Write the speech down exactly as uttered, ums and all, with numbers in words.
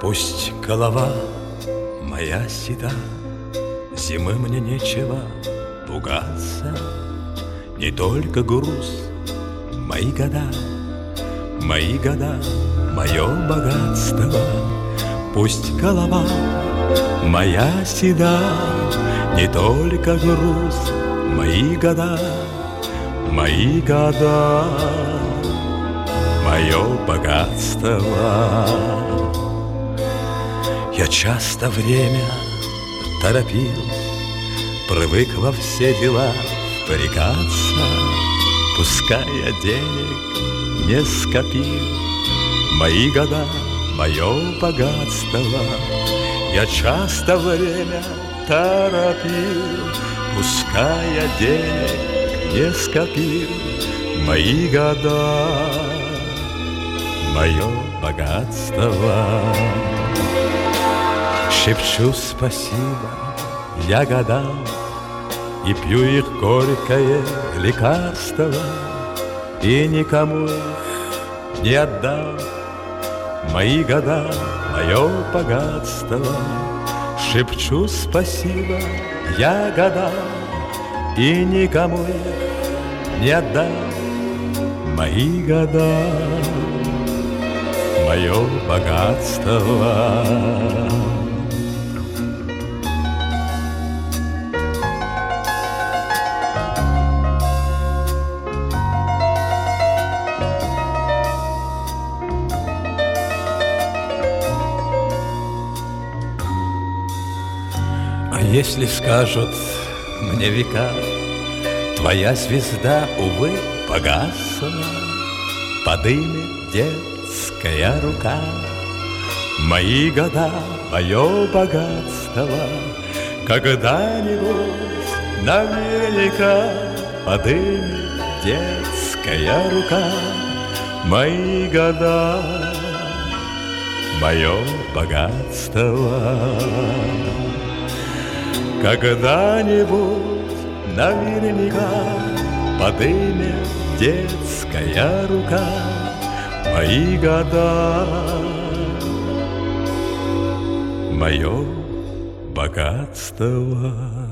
Пусть голова моя седа, зимы мне нечего пугаться. Не только груз, мои года, мои года, мое богатство. Пусть голова моя седа, не только груз, мои года, мои года, мое богатство. Я часто время торопил, привык во все дела впрягаться. Пускай я денег не скопил, мои года, мое богатство. Я часто время торопил, пускай я денег не скопил, мои года, мое богатство. Шепчу спасибо я годам и пью их горькое лекарство, и никому их не отдам. Мои года, мое богатство. Шепчу спасибо я годам и никому их не отдам. Мои года, мое богатство. Если скажут мне века, твоя звезда, увы, погасла, подымет детская рука. Мои года, мое богатство, когда-нибудь наверняка подымет детская рука. Мои года, мое богатство. Когда-нибудь наверняка подымет детская рука. Мои года, мое богатство.